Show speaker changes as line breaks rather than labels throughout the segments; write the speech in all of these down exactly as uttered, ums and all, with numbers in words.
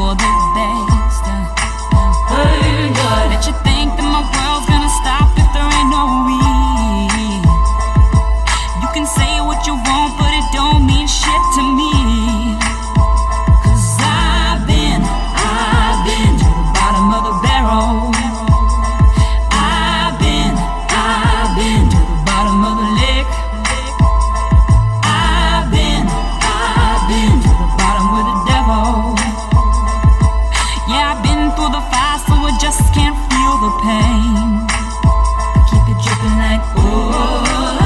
for the best. Hey, God, let you think that my world's gonna stop if there ain't no we. You can say what you want, but it don't mean shit to me. Cause I've been, I've been to the bottom of the barrel. I've been, I've been to the bottom of the lake. I've been, I've been to the bottom with the devil. Yeah, I've been through the fire, so I just can't feel the pain. I keep it dripping like oh.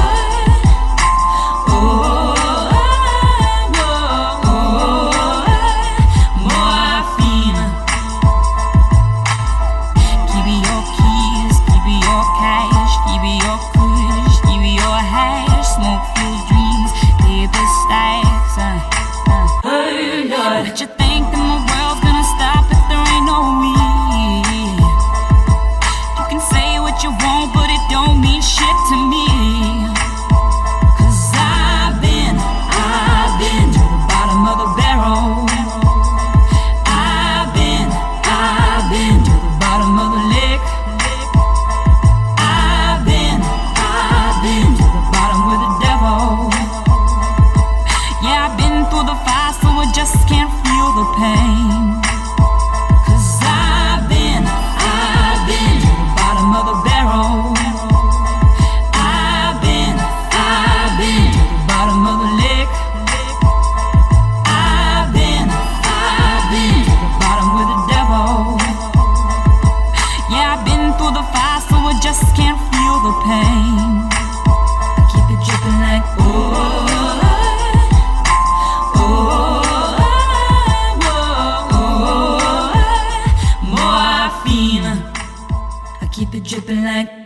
Let you think that my world's gonna stop if there ain't no we. You can say what you want, but it don't mean shit to me. Cause I've been, I've been to the bottom of the barrel. I've been, I've been to the bottom of the lake. I've been, I've been to the bottom with the devil. Yeah, I've been through the fire, so I just can't feel the pain. Cause I've been, I've been to the bottom of the barrel. I've been, I've been to the bottom of the lake. I've been, I've been to the bottom with the devil. Yeah, I've been through the fire, so I just can't feel the pain. I keep it dripping like oh. Keep it dripping like